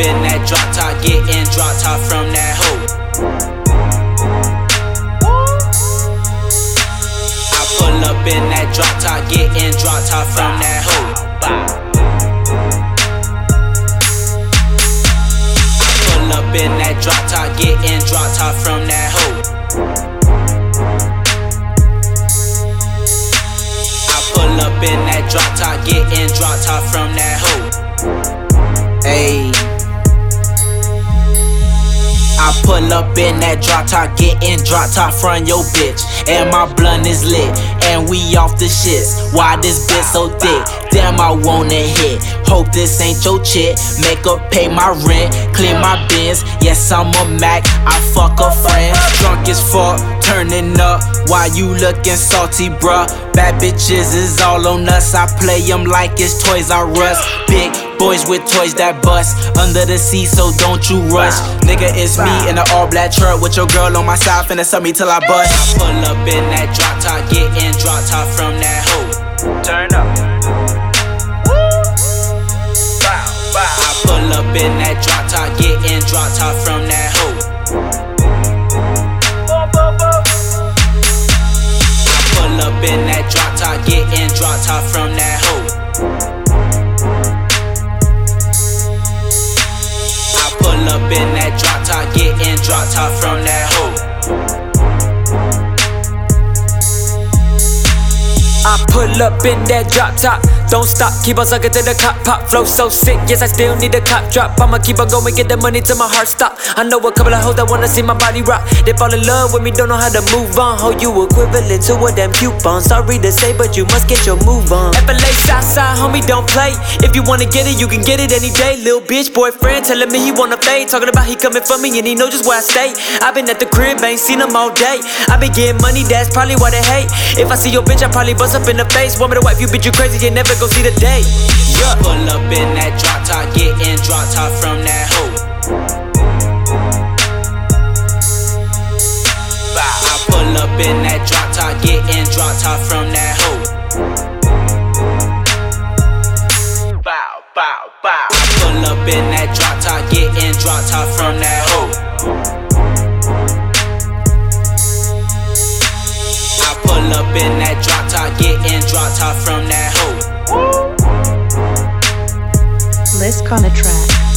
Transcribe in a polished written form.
in that drop top, getting drop top from that hoe. I pull up in that drop top, getting drop top from that hoe. I pull up in that drop top, getting drop top from that hoe. Pull up in that drop top, getting drop top from that hoe. Ayy. I pull up in that drop top, getting drop top from your bitch. And my blunt is lit, and we off the shits. Why this bitch so thick? Damn, I wanna hit. Hope this ain't your chick. Make her pay my rent, clean my bins. Yes, I'm a Mac, I fuck a friend. Drunk as fuck, turning up. Why you looking salty, bruh? Bad bitches is all on us. I play them like it's Toys R Us. Big boys with toys that bust under the seat, so don't you rush. Nigga, it's me in an all black truck with your girl on my side, finna sub me till I bust. I pull up in that drop top, getting drop top from that hoe. Turn up. I pull up in that drop top, getting drop top from that hoe. I pull up in that drop top, getting drop top from that hoe. I pull up in that drop top, getting drop top from that hoe. I pull up in that drop top, don't stop, keep on sucking till the cop pop. Flow so sick, yes I still need a cop drop. I'ma keep on going, get the money till my heart stop. I know a couple of hoes that wanna see my body rock. They fall in love with me, don't know how to move on. Ho, you equivalent to a damn coupon. Sorry to say, but you must get your move on. FLA Southside, homie, don't play. If you wanna get it, you can get it any day. Lil' bitch boyfriend telling me he wanna fade, talking about he coming for me and he know just where I stay. I been at the crib, ain't seen him all day. I been getting money, that's probably why they hate. If I see your bitch, I probably bust up in the face. Want me to wipe you, bitch, you crazy, you never gon' see the day. Yeah. Pull up in that drop top, getting drop top from that hoe. I pull up in that drop top, getting drop top from that hoe. Bow, bow, bow. I pull up in that drop top, getting drop top from that hoe. Pull up in that drop top, getting drop top from that hoe. Lisk on a track.